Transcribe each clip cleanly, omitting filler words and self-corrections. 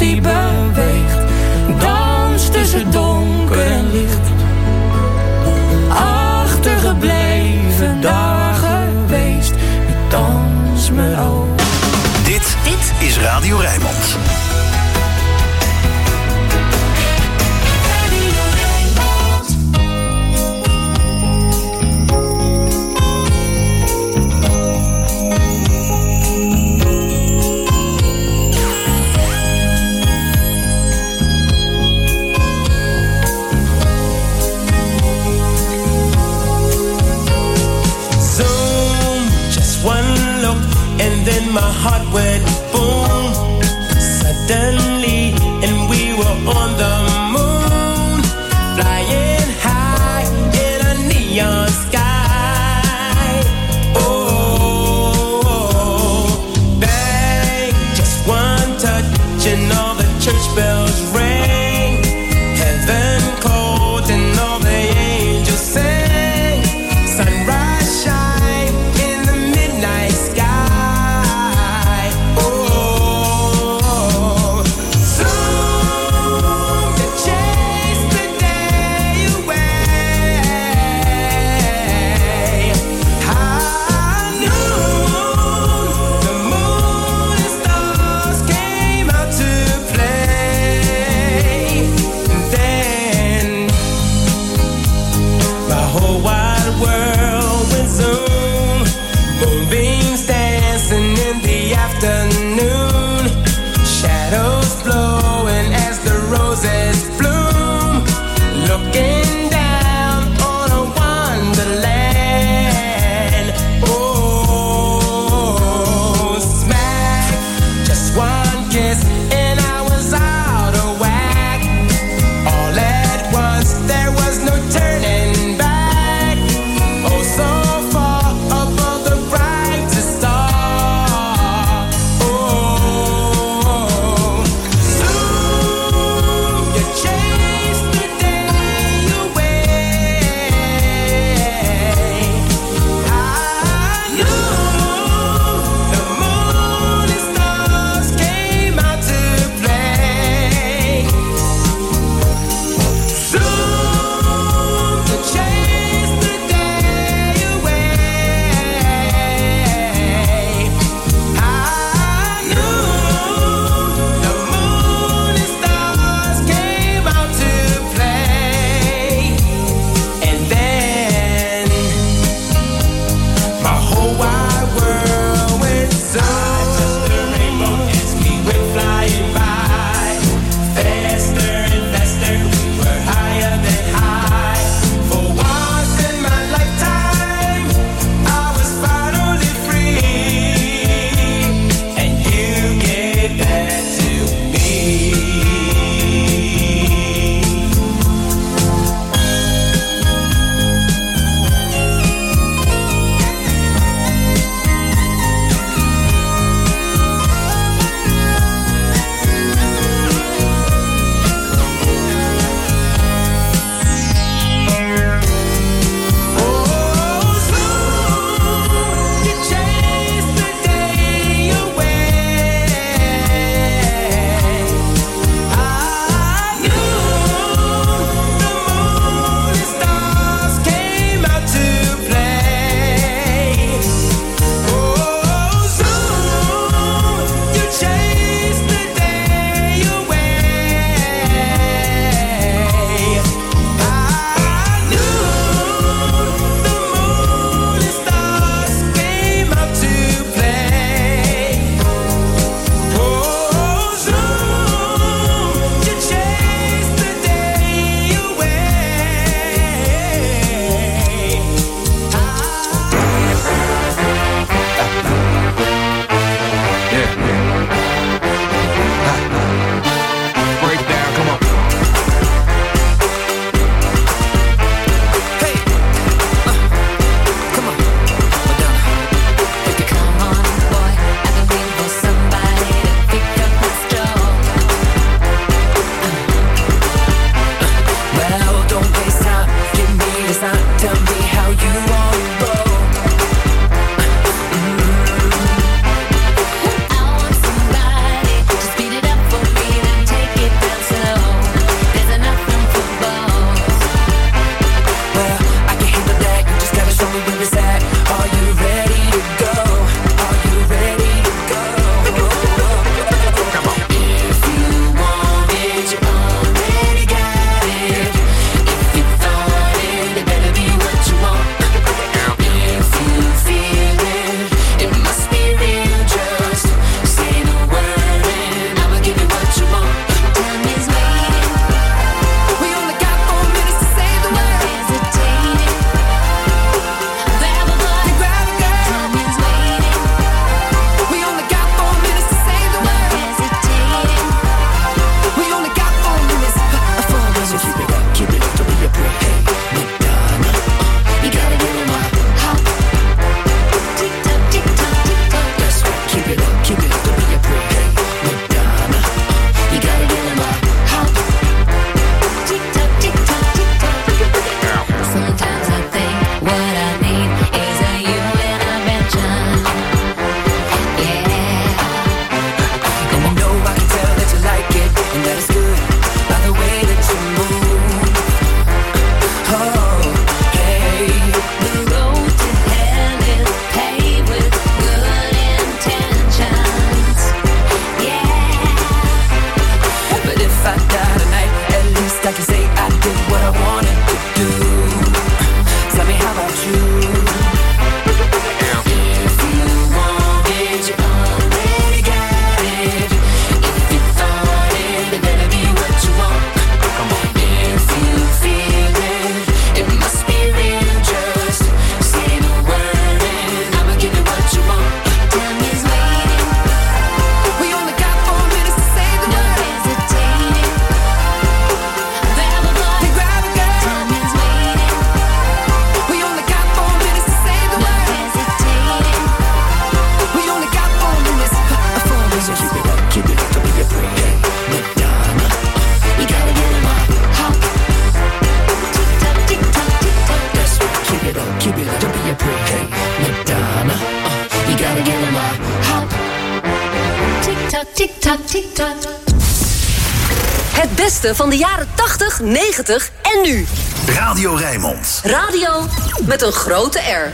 die beweegt. Dans tussen donker en licht. Achtergebleven, daar geweest. Ik dans me ook. Dit is Radio Rijnmond. Then my heart went boom suddenly, and we were on the moon, flying high in a neon sky. Oh, bang, just one touch and all the church bells rang. Heaven called and all the angels sang. Sunrise shine in the midnight sky. Play Het beste van de jaren 80, 90 en nu. Radio Rijnmond. Radio met een grote R.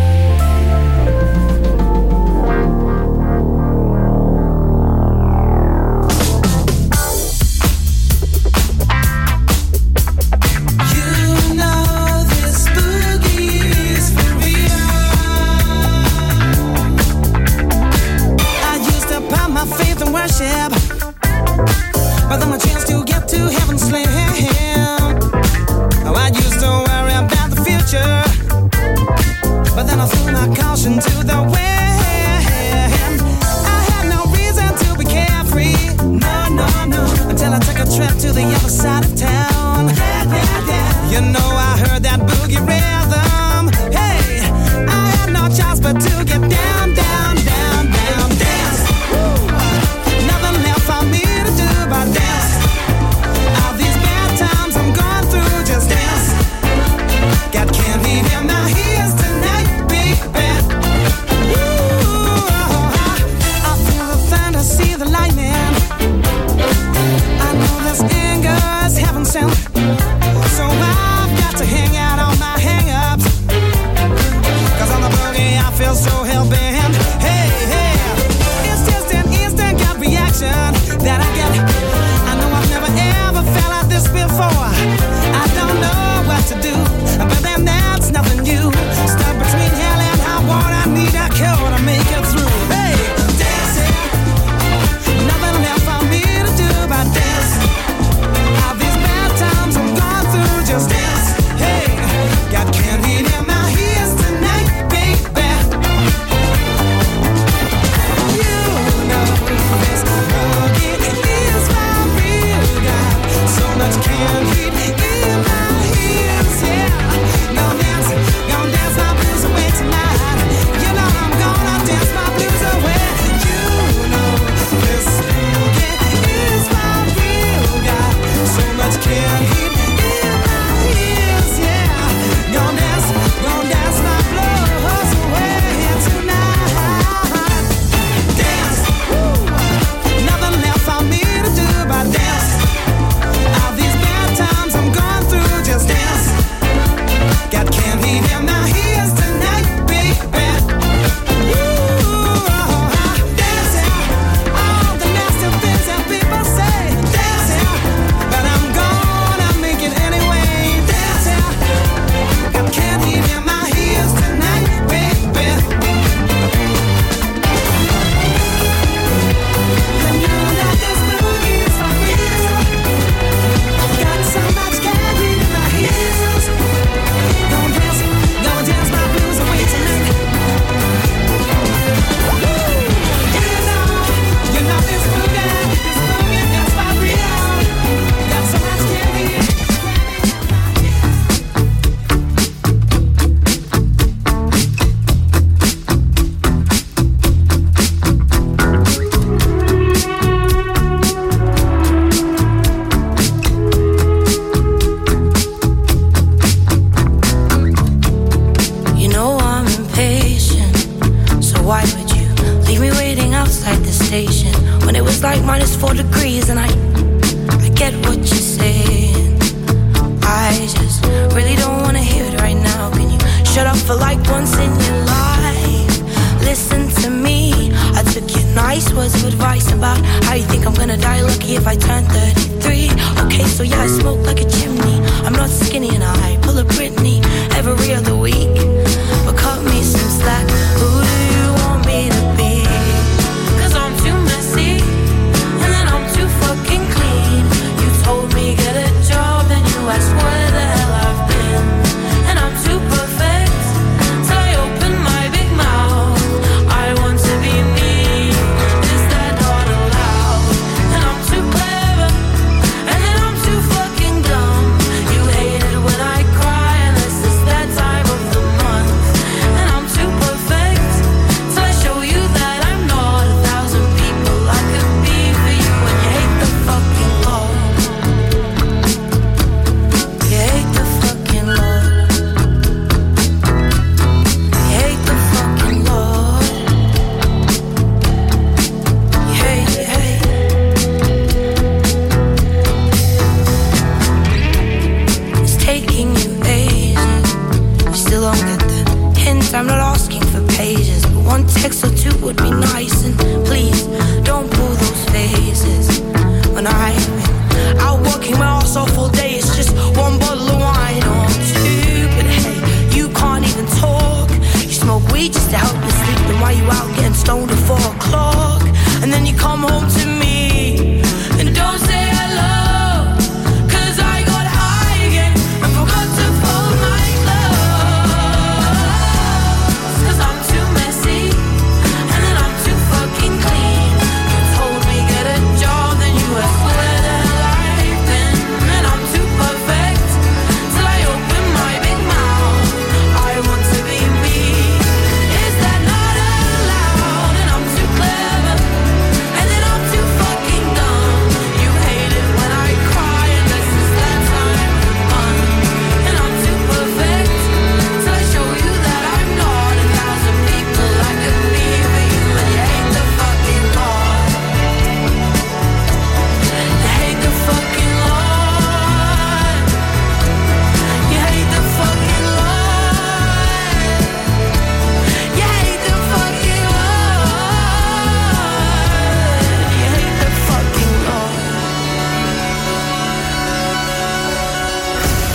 But then my chance to get to heaven slam. Oh, I used to worry about the future, but then I threw my caution to the wind. I had no reason to be carefree, no, until I took a trip to the other side of town. You know I heard that boogie rhythm. Hey, I had no choice but to get down, down, down, down, dance. Nothing left for me to do but dance. All these bad times I'm going through, just dance. Got candy in my ears tonight, baby. Ooh, I feel the thunder, see the lightning. I know this anger is heaven sent, so I've got to hang out on my hang-ups. 'Cause on the boogie I feel so hell-bent. Hey, hey, it's just an instant gut reaction that I get. I know I've never ever felt like this before. I don't know what to do, but then that's nothing new. Stuck between hell and high water, I need a cure to make it through. Hey, dancing, nothing left for me to do but dance. All these bad times I'm going through, just dance. Hey, got candy in my ears tonight, baby. You know this boogie is my real God. So much candy in my ears, yeah. Gonna dance my blues away tonight. You know I'm gonna dance my blues away. You know this boogie is my real God. So much candy in my ears, yeah. Gonna dance my blues away tonight. Dance, nothing left for me to do but dance. All these bad times I'm going through, just dance. Got candy in my ears tonight, baby. Ooh, dancing, all the nasty things that people say, dancing, but I'm gonna make it anyway, dancing. Got candy in my ears tonight, baby. And you know this boogie is for real. Got so much candy in my ears. Gonna dance my blues away tonight. You know this boogie is for real. Got so much candy in my ears. You know I'm impatient, so why would you leave me waiting outside the station when it was like -4 degrees? And I get what you're saying. I just really don't wanna hear it right now. Can you shut up for like once in your life? Listen to me. I took your nice words of advice about how you think I'm gonna die lucky if I turn 33. Okay, so yeah, I smoke like a chimney. I'm not skinny and I pull a Britney every other week. But cut me some slack. Who do you want me to be? 'Cause I'm too messy, and then I'm too fucking clean. You told me get a job, then you asked where the hell I've been. And I'm too perfect, so I open my big mouth. I want to be me, is that not allowed? And I'm too clever, and then I'm too fucking dumb. You hate it when I cry, unless it's that time of the month.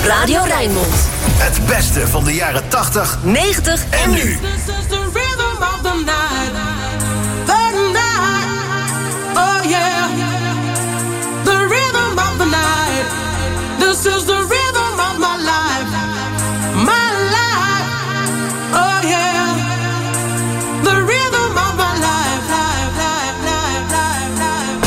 Radio Rijnmond. Het beste van de jaren 80, 90 en nu. This is the rhythm of the night. The night. Oh yeah. The rhythm of the night. This is the rhythm of my life. My life. Oh yeah. The rhythm of my life. Life, life, life, life, life.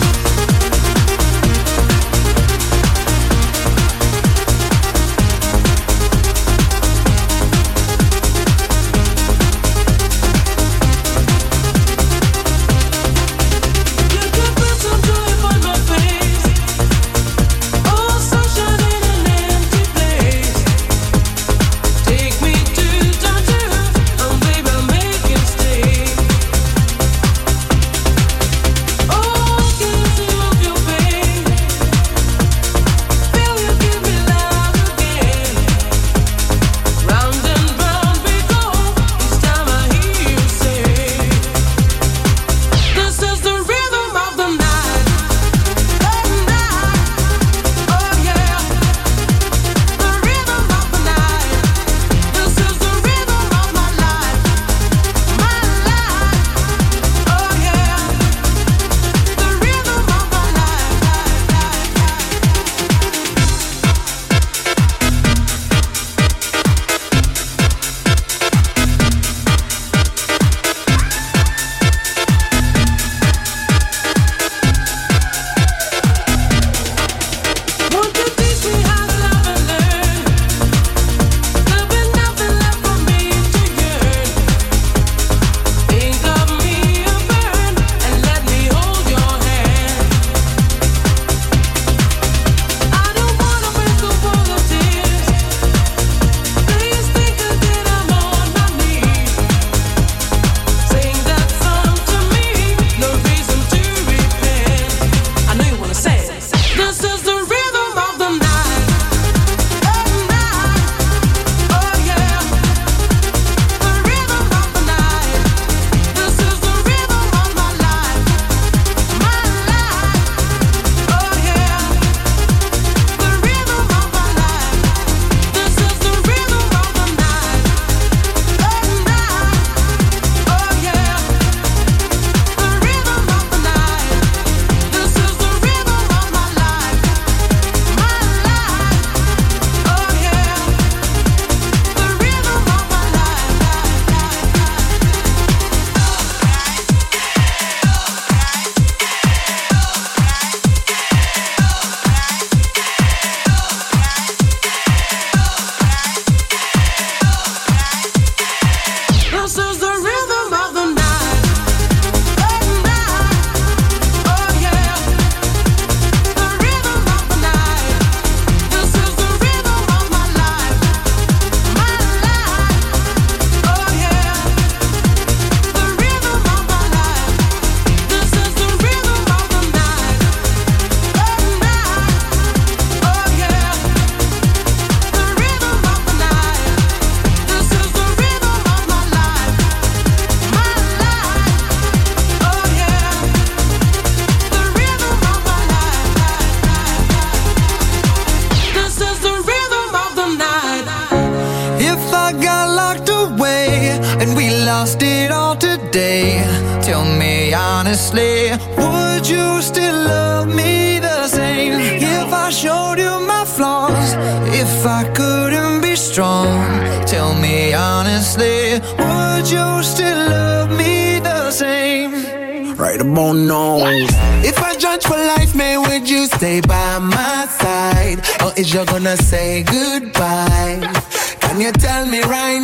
honestly, would you still love me the same if I showed you my flaws? If I couldn't be strong, tell me honestly, would you still love me the same? Right about now. If I judge for life, man, would you stay by my side? Or is you gonna say goodbye? Can you tell me right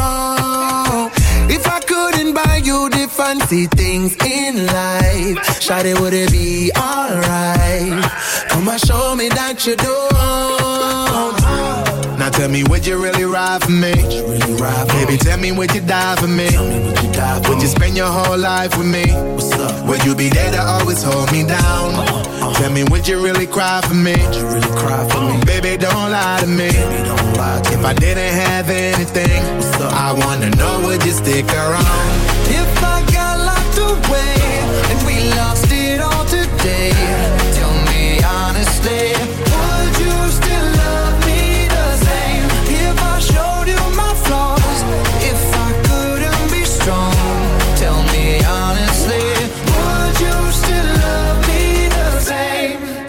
now? If I couldn't buy you the fancy things in life, shawty, would it be alright? Come and show me that you don't. Now tell me, would you really ride for me? Baby, tell me, would you die for me? Would you spend your whole life with me? Would you be there to always hold me down? Tell me, would you really cry for me? Baby, don't lie to me. If I didn't have anything, I wanna know, would you stick around? If I got locked away and we lost it all today, tell me honestly, would you still love me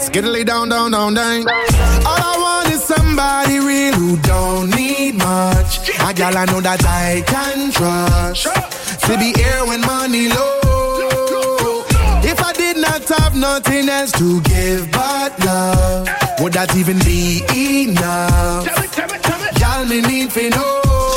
skiddly down, down, down, down. All I want is somebody real who don't need much. A gal I know that I can trust. To be here when money low. If I did not have nothing else to give but love, would that even be enough? Y'all me need for know.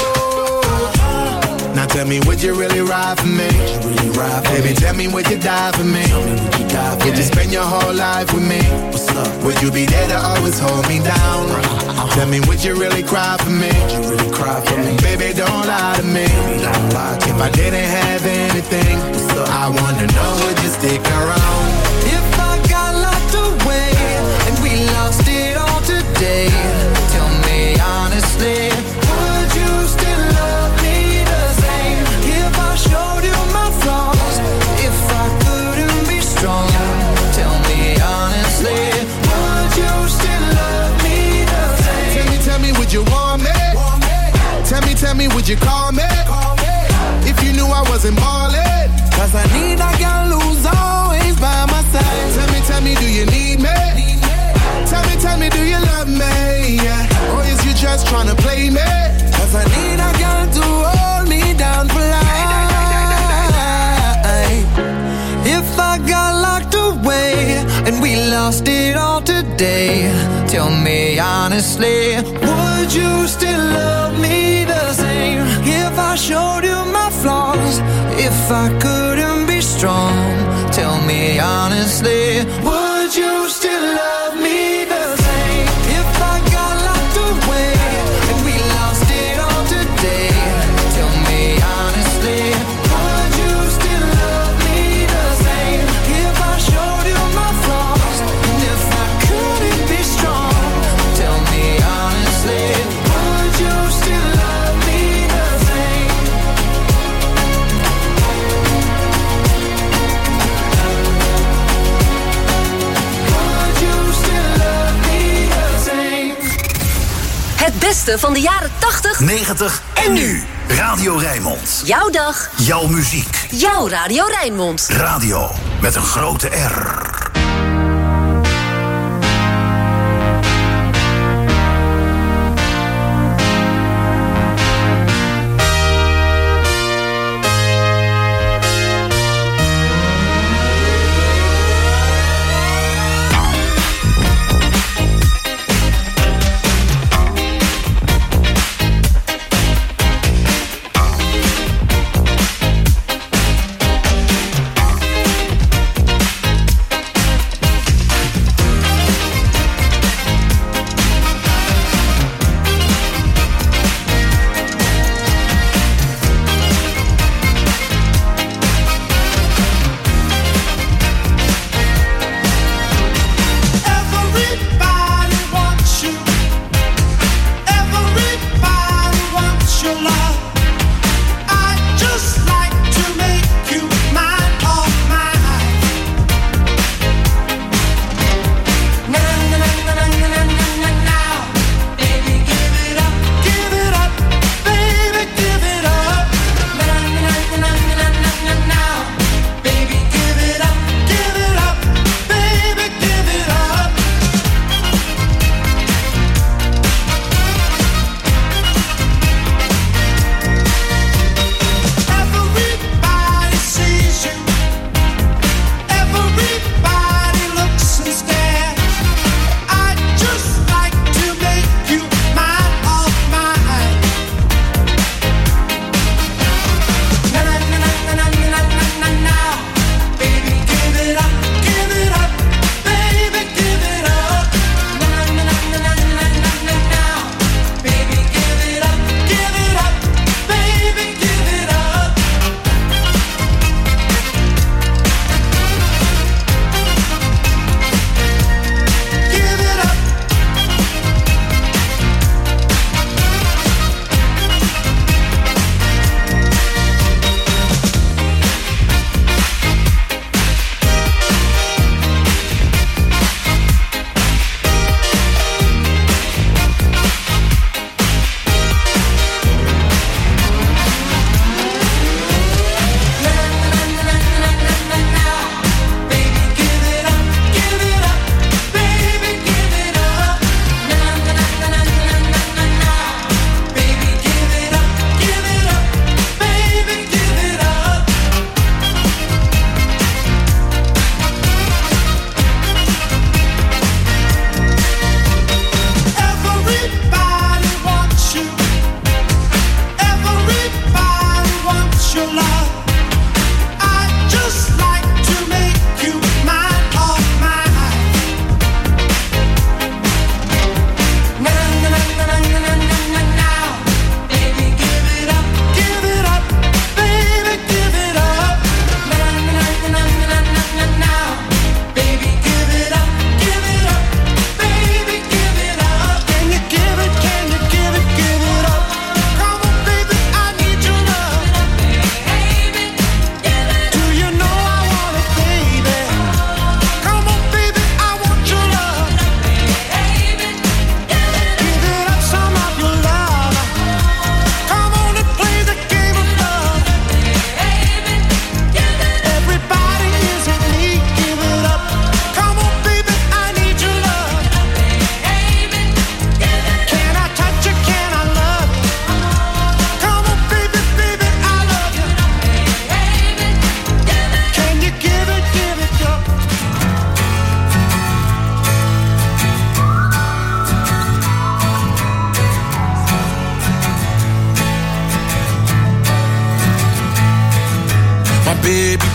Now tell me, would you really ride for me? Baby, tell me, would you die for me? Would you spend your whole life with me? Would you be there to always hold me down? Tell me, would you really cry for me? Baby, don't lie to me. If I didn't have anything, I wanna know, would you stick around? If I got locked away and we lost it all today, tell me honestly, would you still love me the same? If I showed you my flaws, if I couldn't be strong, tell me honestly, would you still love me the same? Tell me, would you want me? Tell me, would you call me? If you knew I wasn't ballin'. Cause I need a girl who's always by my side. Tell me, do you need me? Tell me, do you love me? Yeah. Or is you just tryna play me? Cause I need a girl to hold me down for life. If I got locked away and we lost it all today, tell me honestly, would you still love me the same? If I showed you my flaws, if I couldn't be strong, tell me honestly, would you still love me the same? If I got locked away and we lost it all today, tell me honestly, would you still love me the same? If I showed you my flaws, and if I couldn't be strong, tell me honestly, would you still love me the same? Would you still love me the same? Het beste van de jaren 80, 90 en nu. Radio Rijnmond. jouw dag, Jouw muziek. jouw Radio Rijnmond. Radio met een grote R.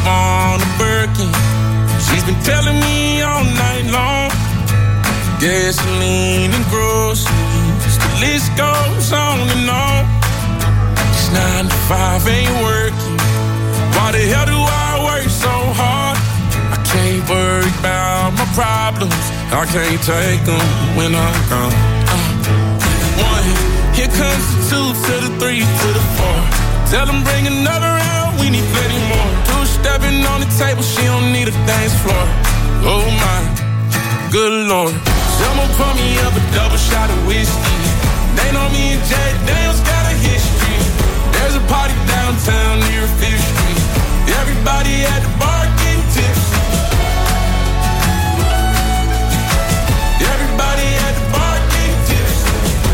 on a Birkin. She's been telling me all night long. Gasoline and groceries, the list goes on and on. This 9 to 5 ain't working. Why the hell do I work so hard? I can't worry about my problems. I can't take them when I'm gone. 1, here comes the 2 to the 3 to the 4. Tell them bring another round, we need plenty more. 2 stepping on the table, she don't need a dance floor. Oh my, good Lord. Someone pour me up a double shot of whiskey. They know me and Jack Daniels got a history. There's a party downtown near 5th Street. Everybody at the bar getting tipsy. Everybody at the bar getting tipsy.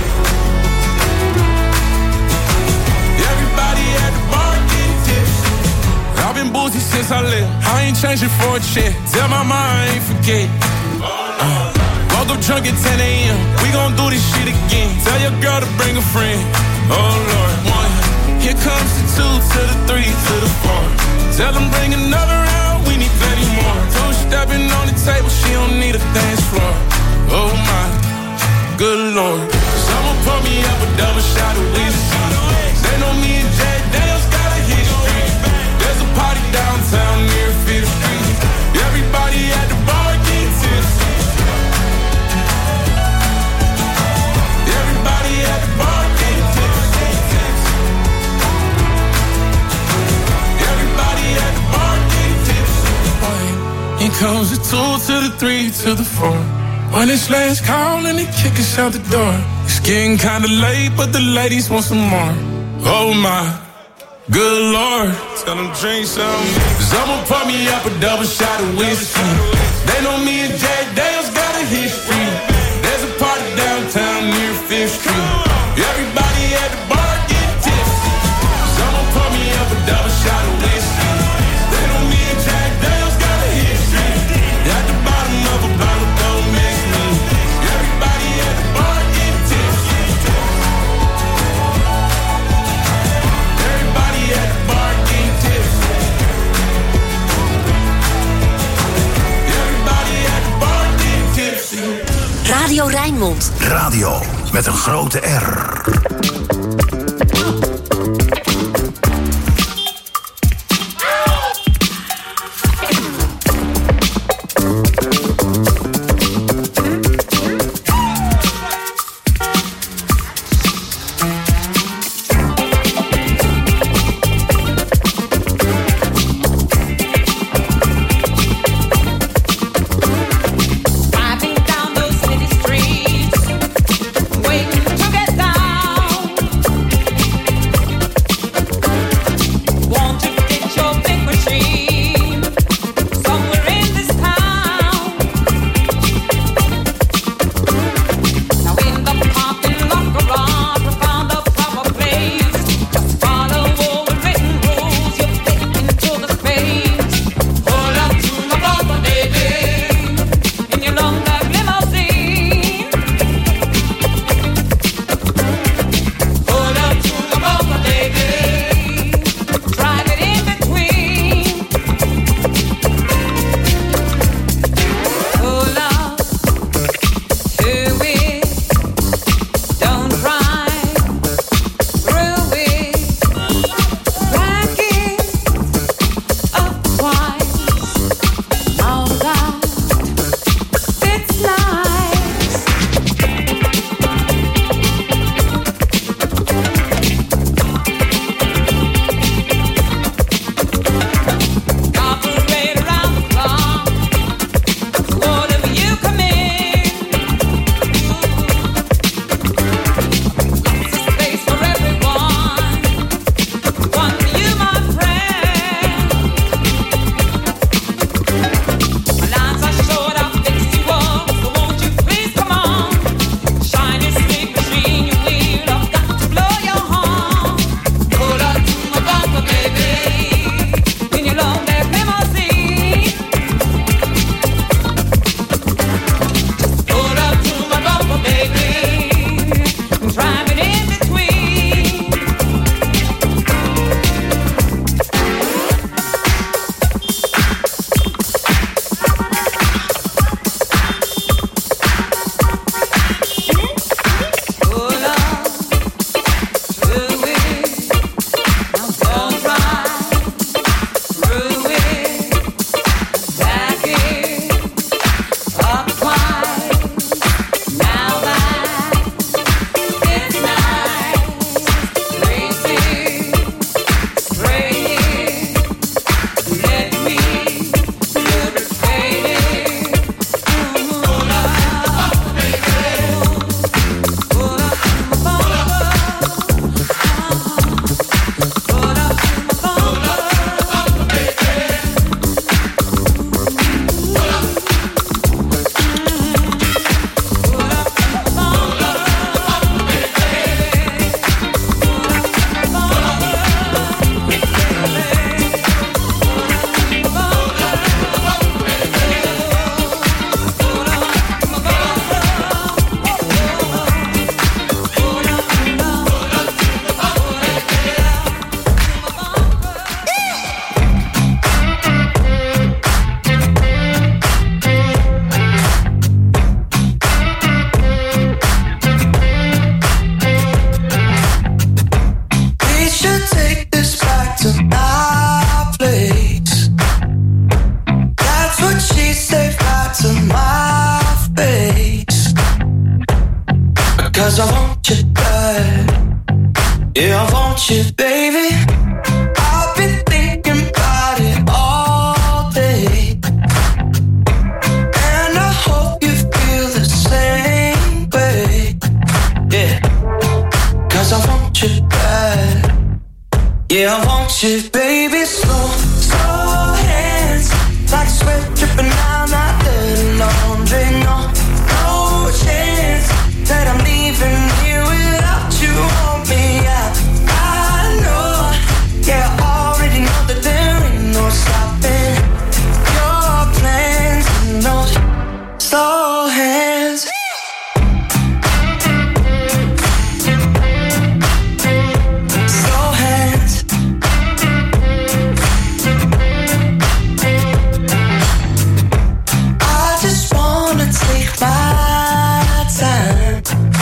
Everybody at the bar getting tipsy. I've been boozy since I left. I ain't changing for a check. Tell my mom I ain't forget. Woke up drunk at 10 a.m. We gon' do this shit again. Tell your girl to bring a friend. Oh Lord. 1, here comes the 2 to the 3 to the 4. Tell them bring another round, we need plenty more. 2 stepping on the table, she don't need a dance floor. Oh my, good Lord. Someone pour me up a double shot of whiskey. They know me and Jack Daniels got a history. There's a party downtown near 5th Street. Everybody at the bar get tipsy. Everybody at the bar get tipsy. Everybody at the bar get tipsy. Here comes the 2 to the 3 to the 4. When it's last call and they kick us out the door. It's getting kinda late, but the ladies want some more. Oh my, good Lord. Tell them drink some. Someone pour me up a double shot of whiskey. They know me and Jack Daniels got a history. There's a party downtown near 5th Street. Everybody at the bar get tipsy. Someone pour me up a double shot of whiskey. They know me and Jack Daniels got a history. At the bottom of a bottle, don't mix me. Everybody at the bar get tipsy. Everybody at the bar get tipsy. Everybody at the bar get tipsy. Radio Rijnmond. Radio met een grote R. Down those city streets, waiting to get down. 'cause I want you bad. Yeah, I want you, baby. I've been thinking about it all day, and I hope you feel the same way. Yeah, 'cause I want you bad. Yeah, I want you, baby. Slow, slow hands, like sweat dripping down my dirty laundry. No, no chance that I'm leaving here without you on me. I know, yeah, I already know that there ain't no stopping your plans and those slow hands. Slow hands. I just wanna take my time.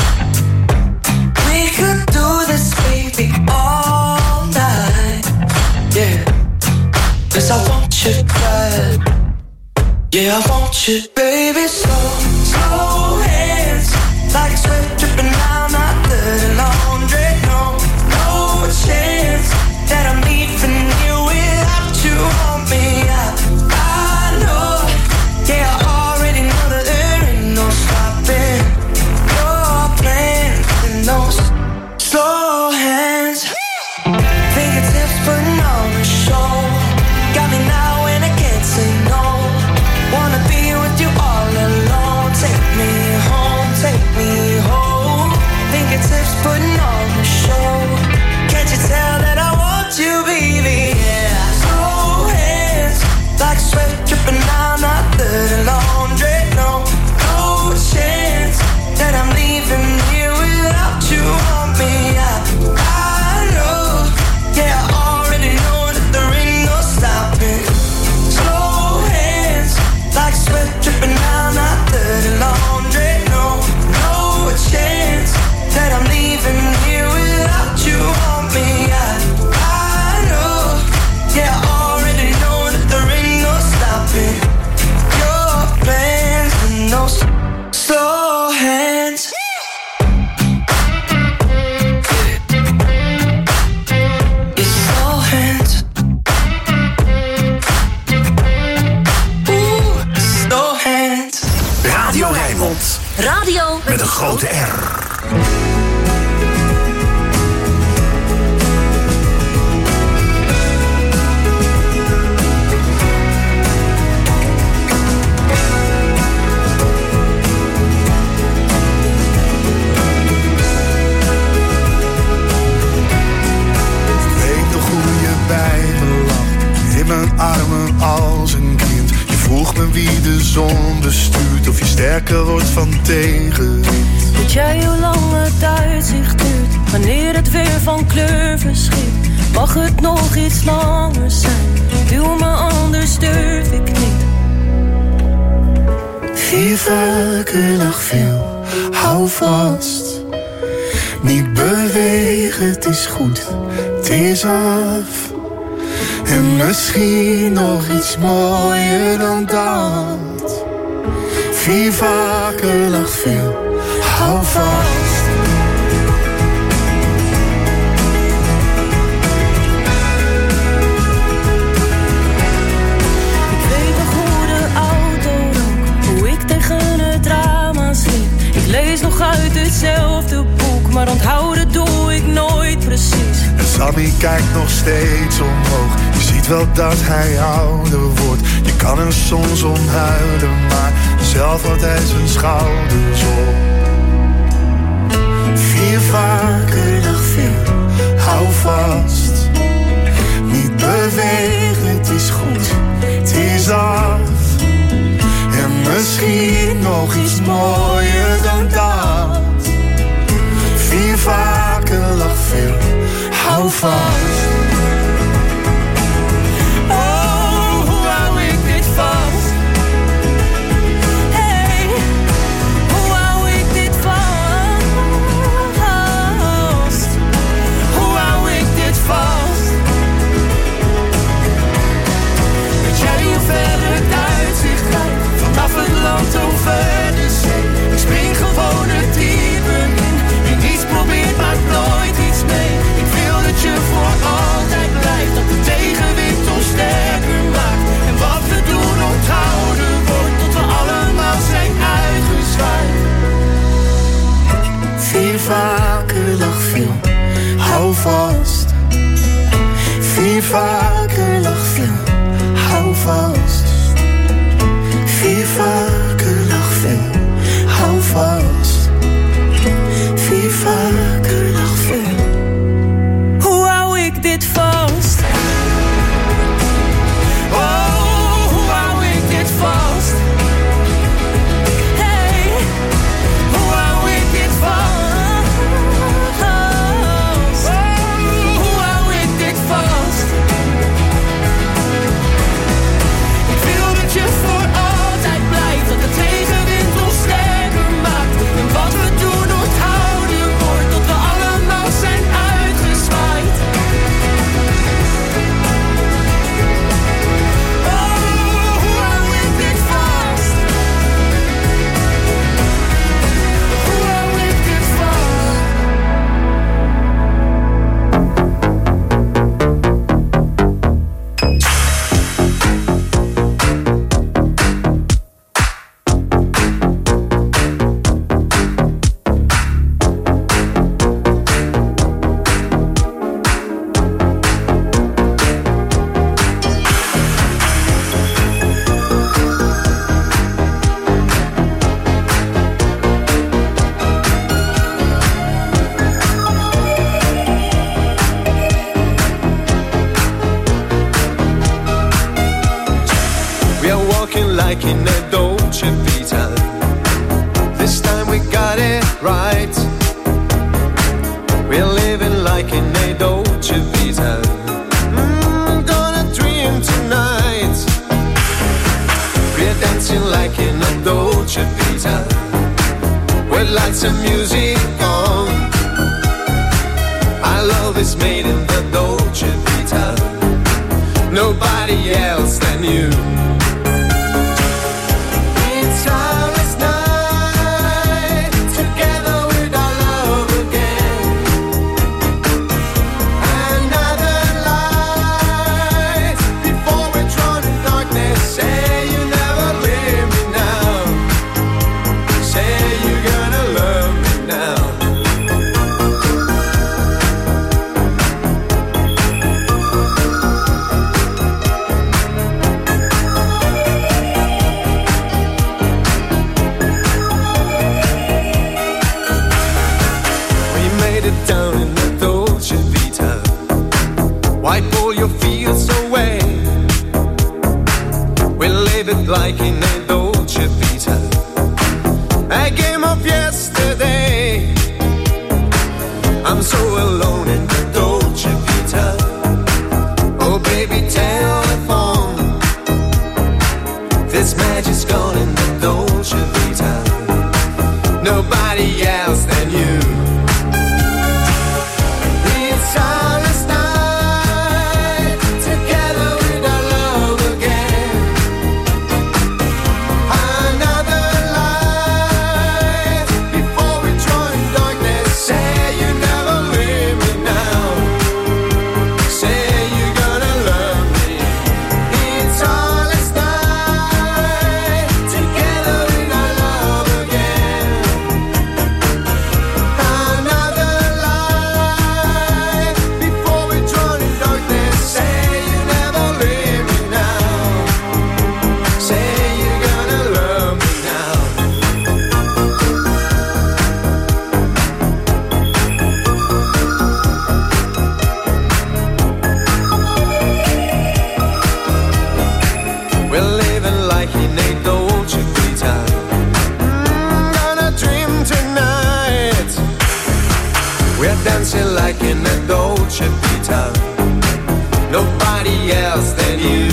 We could do this, baby, all night. Yeah, 'cause I want you bad. Yeah, I want you, baby. Slow, slow hands, like sweat dripping down my dirty laundry. No, no chance that I'm leaving you without you on me. I know, yeah, I already know that there ain't no stopping your plans and those slow hands. Fingertips putting on a show, got me now and I can't say no. Wanna be with you all alone. Take me home, take me home. Fingertips putting on a show. Can't you tell that I want you, baby? Yeah. Slow hands, like sweat dripping down my dirty laundry. No, no chance that I'm leaving here without you on me. I know, yeah, I already know that there ain't no stopping. Slow hands, like sweat dripping down my dirty laundry. No, no chance that I'm leaving here without you on me. I know, yeah, I already know that there ain't no stopping your plans and those slow hands. It's slow hands. Ooh, slow hands. Radio Rijnmond. Radio Met een grote R. Weet nog hoe je bij me lag, in mijn armen als een kind. Je vroeg me wie de zon bestuurt, of je sterker wordt van tegenwind. Weet jij hoe lang het uitzicht duurt, wanneer het weer van kleur verschiet? Mag het nog iets langer zijn, duw me anders durf ik niet. 4 vaker lag veel, hou vast. Niet bewegen, het is goed, het is af. En misschien nog iets mooier dan dat. 4 vaker lag veel, hou vast. Ik weet nog hoe de auto rook, hoe ik tegen het raam aansliep. Ik lees nog uit hetzelfde boek, maar onthouden doe ik nooit precies. En Sammy kijkt nog steeds omhoog, je ziet wel dat hij ouder wordt. Je kan er soms om huilen, maar zelf houdt hij zijn schouders op. 4 vaker lag veel, hou vast. Niet bewegen, het is goed, het is af. En misschien nog iets mooier dan dat. 4 vaker lag veel, hou vast. Oh, hoe hou ik dit vast? Hey, hoe hou ik dit vast? Hoe hou ik dit vast? Weet jij hoe ver het uitzicht gaat? Vanaf het land over de zee. Ik spring gewoon het diepe in. right. We're living like in a Dolce Vita. Gonna dream tonight. We're dancing like in a Dolce Vita, with lights and music on. Our love is made in the Dolce Vita, nobody else than you. It's our last night, together with our love again. Another light, before we're drawn in darkness. Say you never leave me now. Say you're gonna love me now. Down in the Dolce Vita, wipe all your fears away. We'll live it like in a Dolce Vita, a game of yesterday. I'm so alone in the Dolce Vita. Oh baby, telephone, this magic's gone in the Dolce Vita, nobody else than you. It's our last night, together with our love again. Another light, before we join darkness. Say you never leave me now. Say you're gonna love me. It's our last night, together with our love again. Another light, before we drown in darkness. Say you never leave me now. Say you're gonna love me now. We're living like in a Dolce Vita. Gonna dream tonight. We're dancing like in a Dolce Vita, nobody else than you.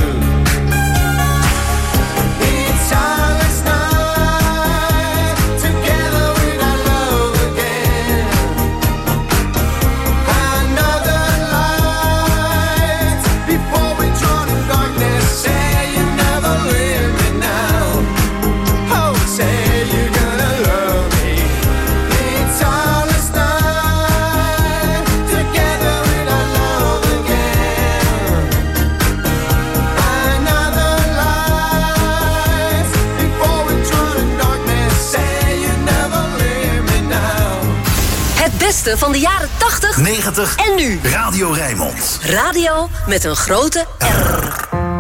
It's our last night, together with our love again. Another light, before we drown in darkness. Say you never leave me now. Oh, say you're gonna love me. It's our last night, together with our love again. Another light, before we drown in darkness. Say you never leave me now. Het beste van de jaren 80, 90 en nu. Radio Rijnmond. Radio met een grote R.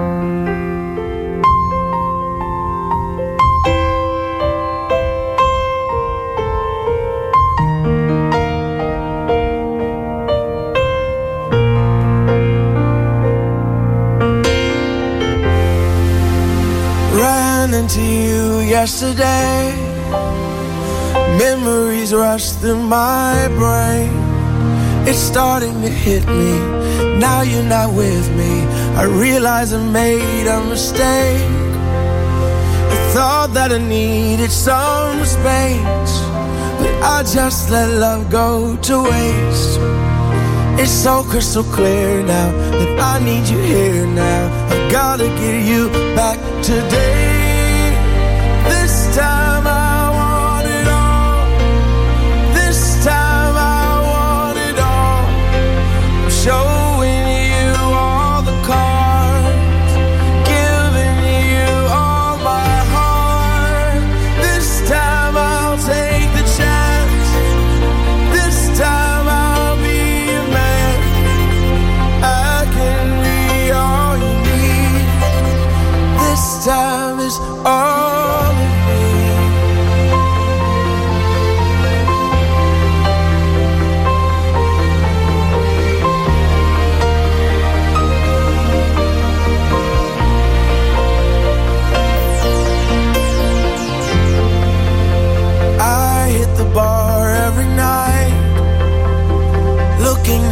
Ran into you yesterday. Memories rush through my brain. It's starting to hit me. Now you're not with me. I realize I made a mistake. I thought that I needed some space, but I just let love go to waste. It's so crystal clear now that I need you here now. I gotta get you back today. This time I want it all. This time I want it all. I'm showing you all the cards, giving you all my heart. This time I'll take the chance. This time I'll be a man. I can be all you need. This time is all of me. I hit the bar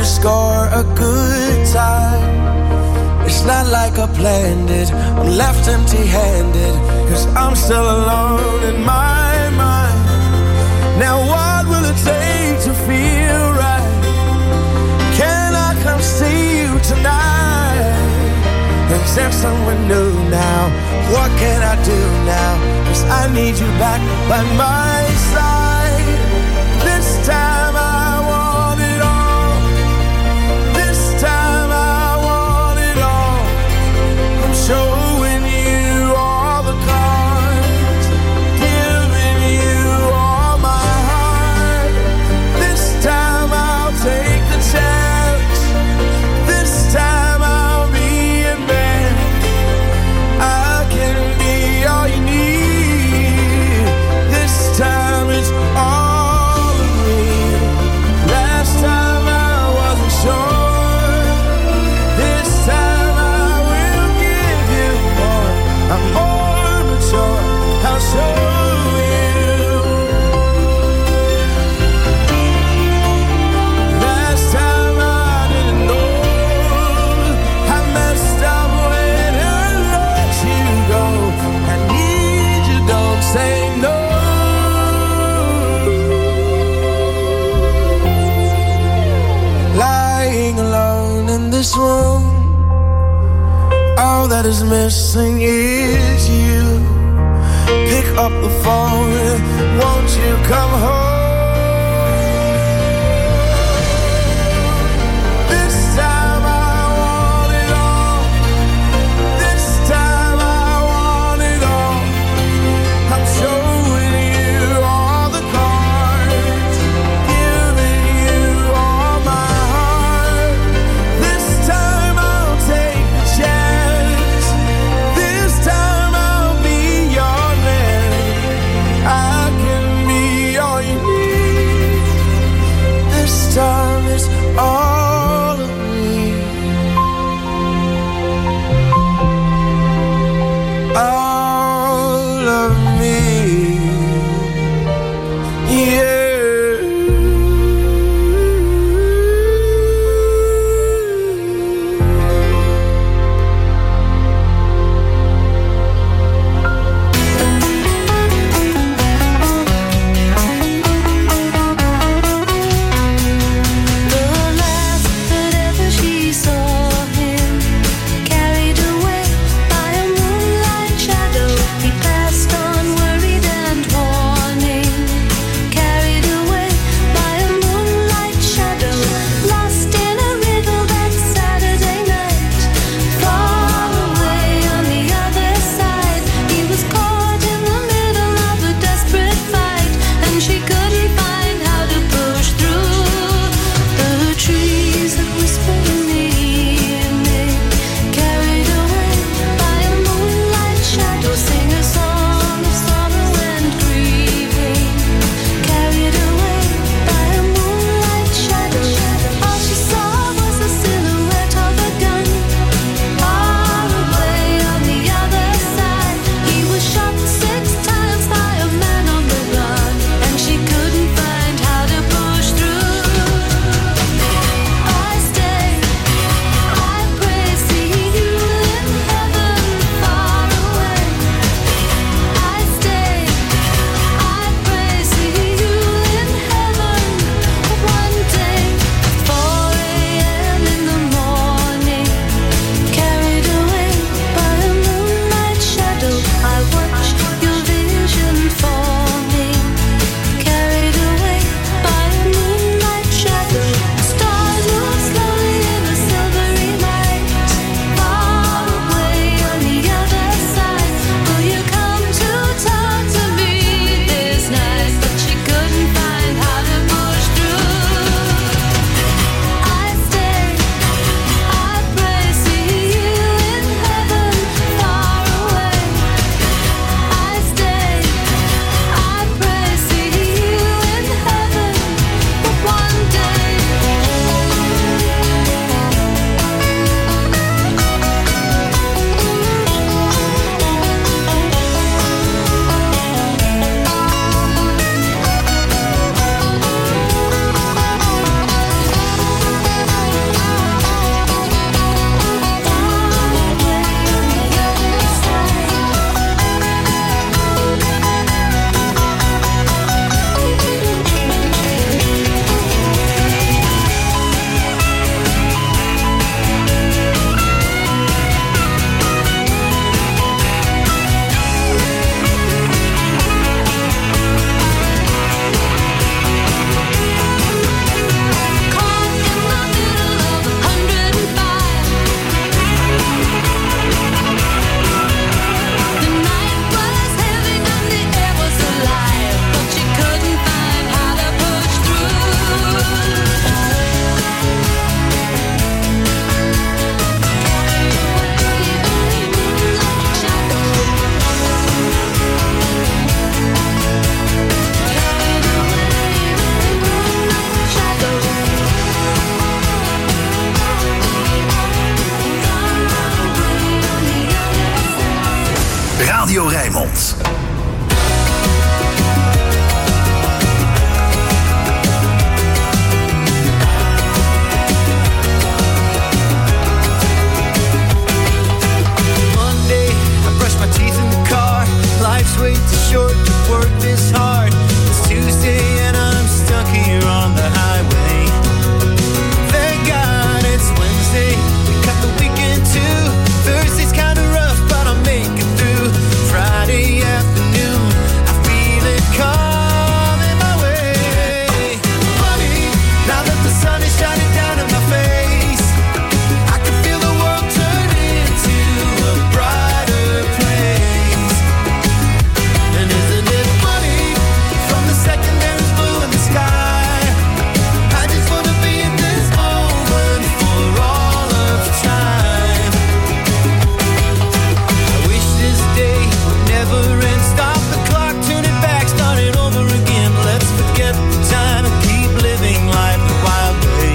score a good time. It's not like I planned it, I'm left empty-handed, 'cause I'm still alone in my mind. Now what will it take to feel right? Can I come see you tonight? Is there someone new now? What can I do now? 'Cause I need you back by my side. This time I want it all. This time I want it all. I'm showing you all the cards, giving you all my heart. This time I'll take the chance. This time I'll be a man. I can be all you need. This time it's all of me. Last time I wasn't sure. This time I will give you more. I'm more mature, I'll show you. Last time I didn't know. I messed up when I let you go. I need you, don't say no. Lying alone in this room, all that is missing is you. Pick up the phone, won't you come home? This time I want it all. This time I want it all. I'm showing you all the cards, giving you all my heart. This time I'll take the chance. This time I'll be your man. I can be all you Rijnmond. Monday, I brush my teeth in the car. Life's way too short to work this hard. It's Tuesday and I'm stuck here on the highway. Thank God it's Wednesday. We cut the weekend too. Thursday's kinda rough, but I'll make it through. Friday afternoon, I feel it coming my way. Funny, now that the sun is shining down in my face, I can feel the world turn into a brighter place. And isn't it funny, from the second there is blue in the sky, I just wanna be in this moment for all of time. I wish this day would never end. Stop the clock, turn it back, start it over again. Let's forget the time and keep living life the wild way.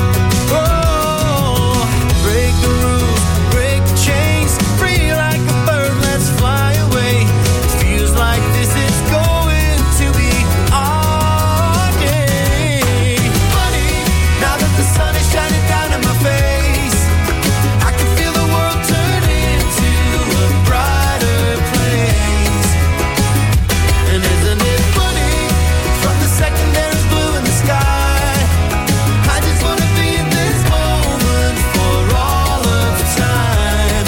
Oh, break the rules, break the chains, free like a bird, let's fly away. It feels like this is going to be our day. Funny, now that the sun is shining down in my face, I can feel the world turn into a brighter place. And isn't it funny, from the second there is blue in the sky, I just wanna be in this moment for all of time.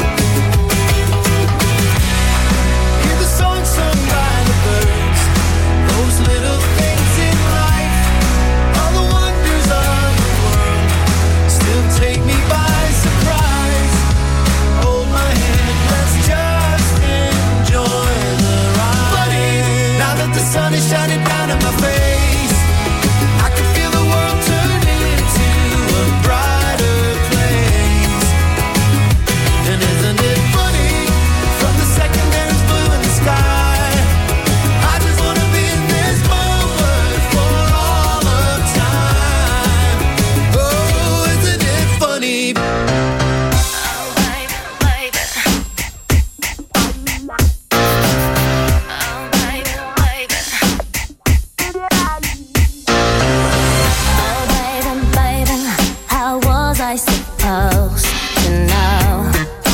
Hear the song sung by the birds, those little things in life, all the wonders of the world, still take me by surprise. Hold my hand, let's just enjoy the ride. Funny, now that the sun is shining down in my face, I can feel the world turn into a brighter place. And isn't it funny, from the second there is blue in the sky, I just wanna be in this moment for all of time. Oh, isn't it funny? How was I supposed to know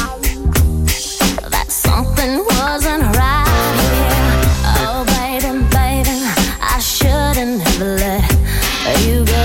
that something wasn't right here? Oh, baby, baby, I shouldn't have let you go.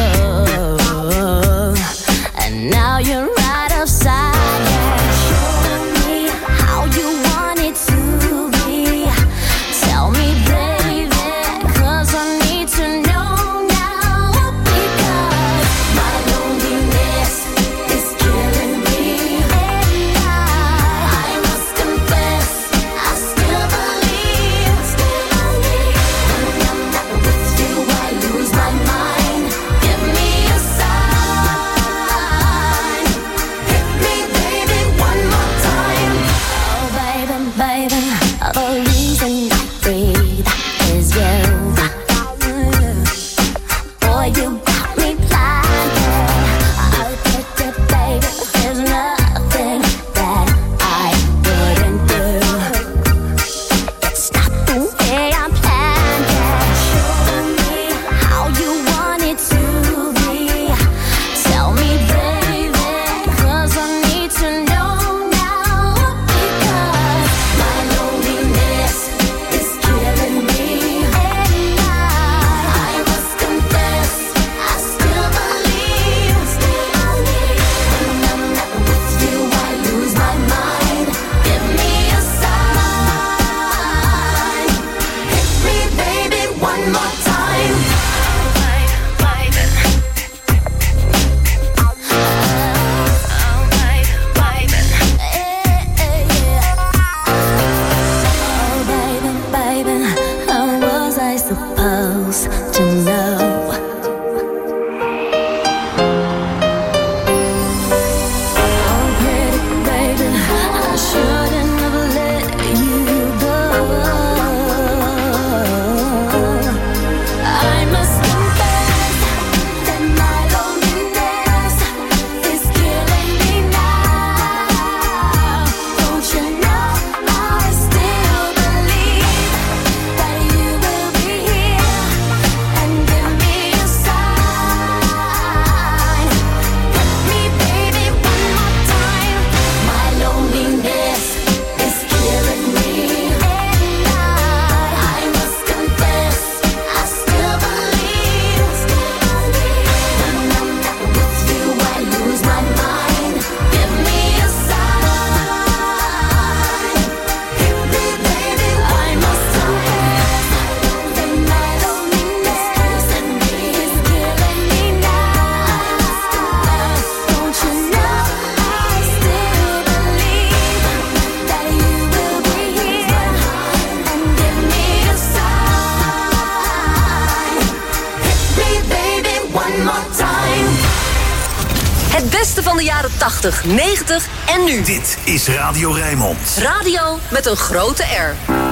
And now you're right upside down. Show me how you want it to be. Tell me, baby, 'cause I need to know now. Because my loneliness is killing me. And I must confess, I still believe. When I'm not with you, I lose my mind. Give me a sign. Hit me, baby, one more time. Oh, baby, baby, the reason I breathe is you. Boy, you got me blinded. Oh, baby, there's nothing that I wouldn't do. It's not the way I planned it. Show me how you want it to be. Tell me, baby, 'cause I need to know now. Because my loneliness is killing me. And I must confess, I still believe. When I'm not with you, I lose my mind. Give me a sign. Hit me, baby, one more time. Oh, baby, baby, how was I supposed to know? Oh, pretty baby, I shouldn't have let you go. I must confess that my loneliness is killing me now. Don't you know I still believe? One more time. Het beste van de jaren 80, 90 en nu. Dit is Radio Rijnmond. Radio met een grote R.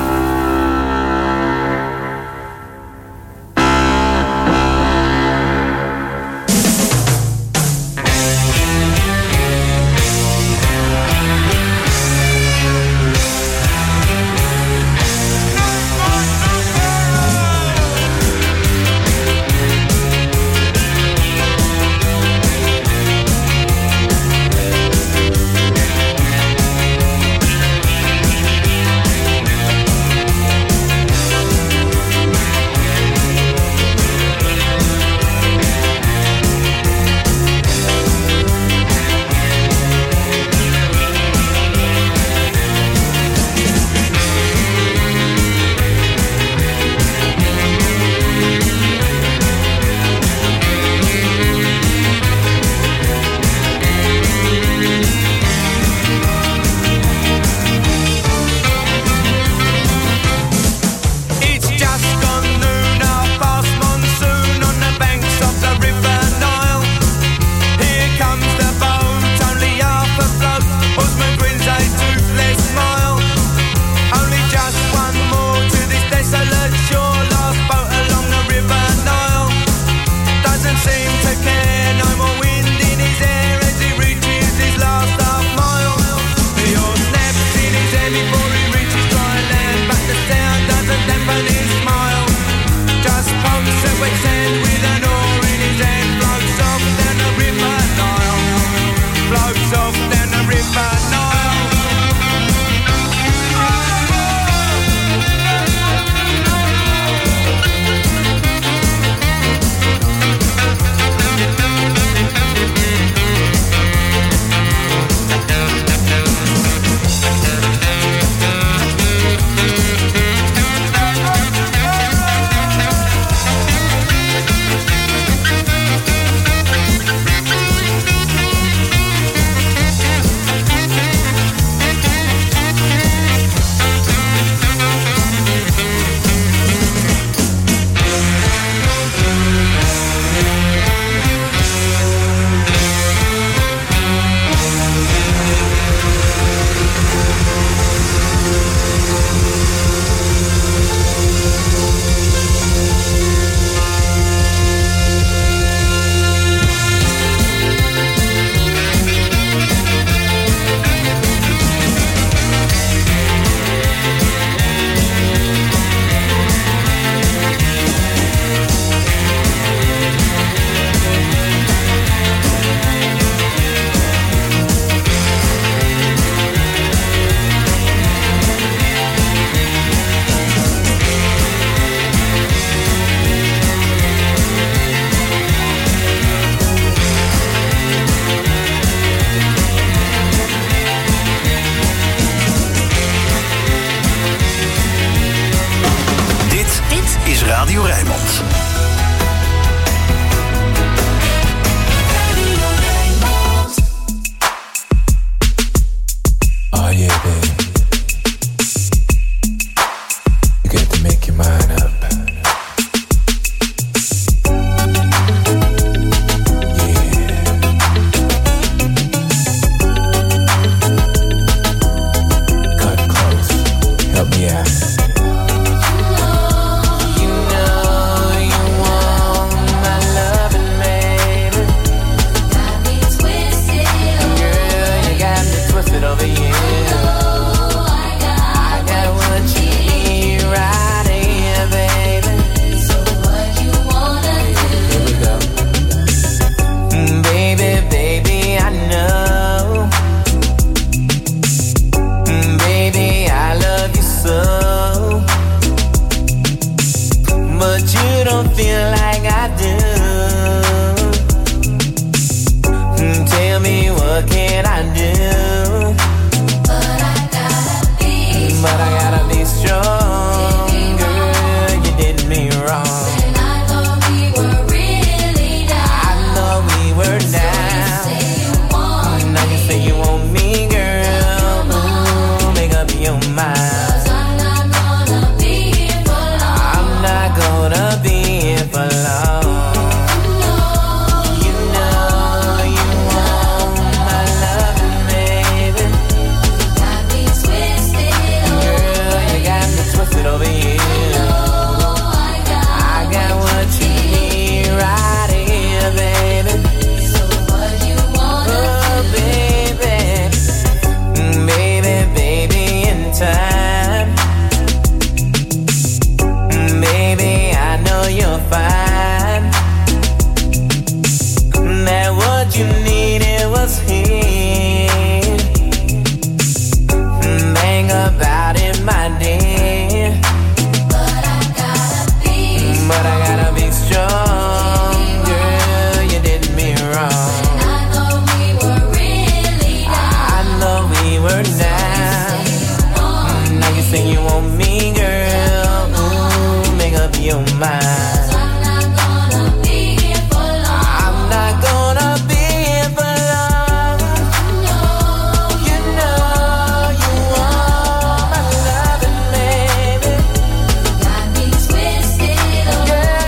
Radio Rijnmond. Oh yeah, baby. You got to make your mind up. Feel like I do.